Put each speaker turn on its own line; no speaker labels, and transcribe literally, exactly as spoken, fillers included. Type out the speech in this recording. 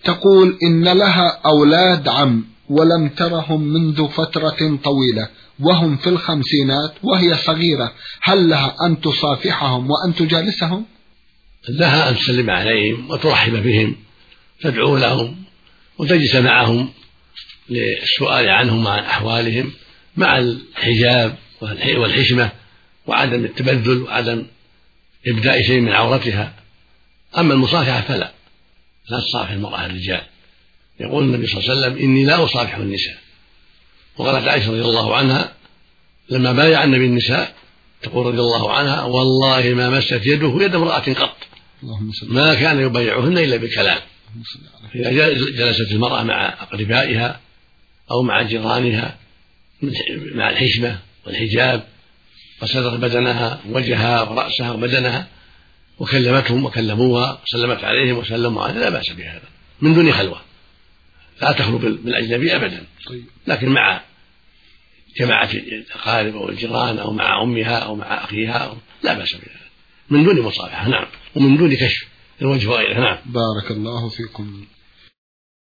تقول إن لها أولاد عم ولم ترهم منذ فترة طويلة وهم في الخمسينات وهي صغيرة، هل لها أن تصافحهم وأن تجالسهم؟
لها أن تسلم عليهم وترحب بهم، تدعو لهم وتجلس معهم للسؤال عنهم وعن أحوالهم مع الحجاب والحشمة وعدم التبذل وعدم إبداء شيء من عورتها. أما المصافحة فلا لا تصافح المرأة الرجال. يقول النبي صلى الله عليه وسلم: إني لا أصافح النساء. وقالت عائشة رضي الله عنها لما بايع النبي النساء تقول رضي الله عنها: والله ما مست يده يد امرأة قط، ما كان يبايعهن إلا بالكلام. إذا جلست المرأة مع أقربائها أو مع جيرانها مع الحشمة والحجاب وستر بدنها وجهها ورأسها وبدنها وكلمتهم وكلموها وسلمت عليهم وسلموا عليها لا بأس بهذا من دون خلوة، لا تخلو بالأجنبي أبدا، لكن مع جماعة الأقارب أو الجيران أو مع أمها أو مع أخيها أو لا بأس بهذا من دون مصافحة. نعم، ومن دون كشف الوجه وغيره. نعم.
بارك الله فيكم.